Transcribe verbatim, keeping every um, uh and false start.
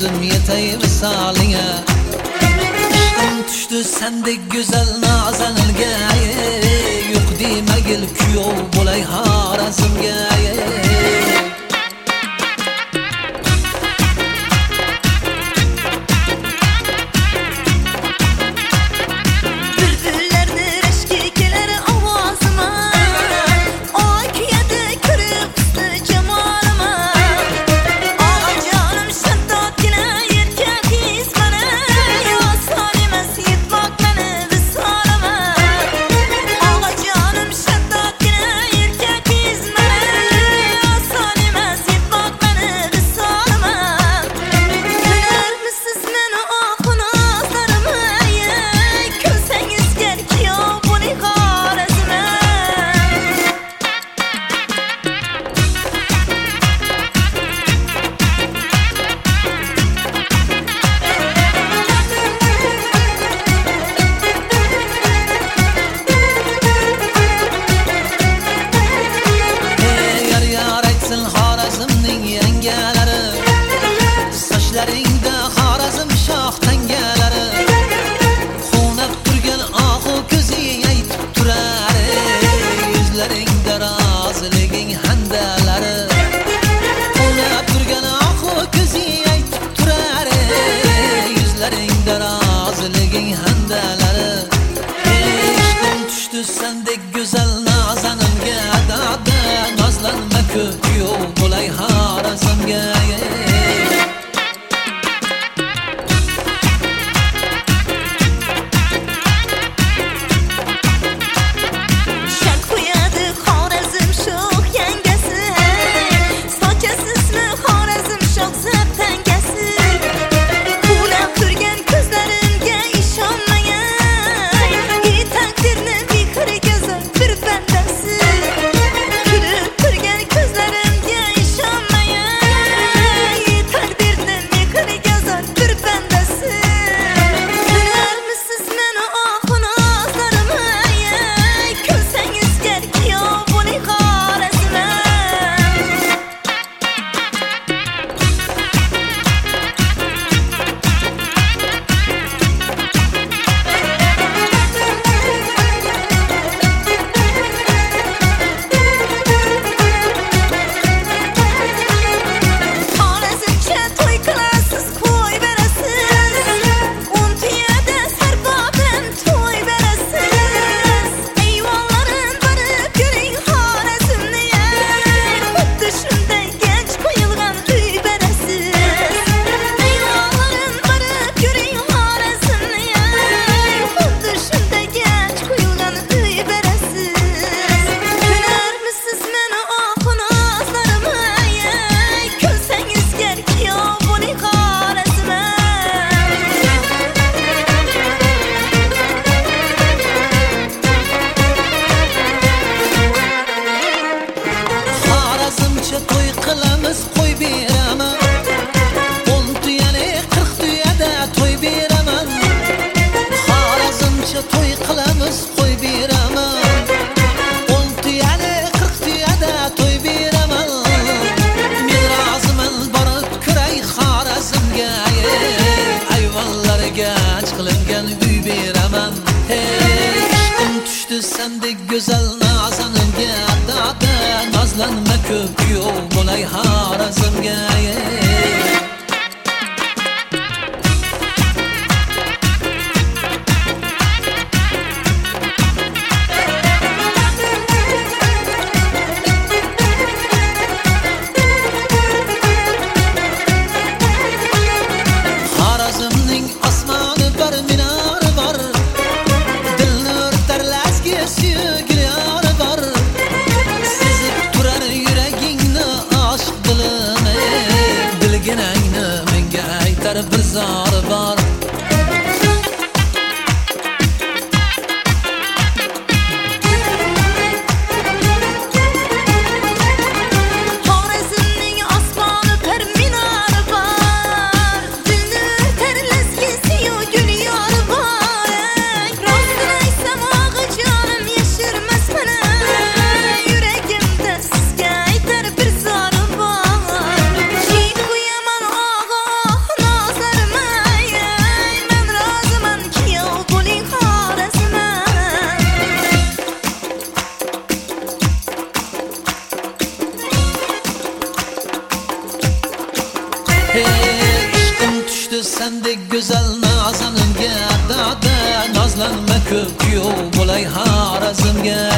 özüm yetey misaline. İşkim düştü sendek güzel nazanilge, yok demegil kuyov bo'lay Xorazmga. Sochlaringda Xorazm shoh tangalari, xunab turgan ohu ko'zing aytib turar, yuzlaringda roziliging handalari. Xunab turgan ohu ko'zing aytib turar, yuzlaringda roziliging handalari. Ishqim tushdi sendek go'zal nazanimga, dada nozlanma ko'p kuyov bo'lay Xorazmga. Sendek güzel nazanimga, dada nozlanma ko'p kuyov bo'lay Xorazmga. Xorazmning osmoni bir minori bor, dilni o'rtar lazgi suyukli yori bor. Sezib turar yuragingni oshiq dilim, bilginangni menga aytar bir zori bor. Yuragimda sizga aytar bir zorim bor. Jin qo'yaman og'o sendek güzel nazanımga dada, nazlanma ko'p kuyov bo'lay harazimga.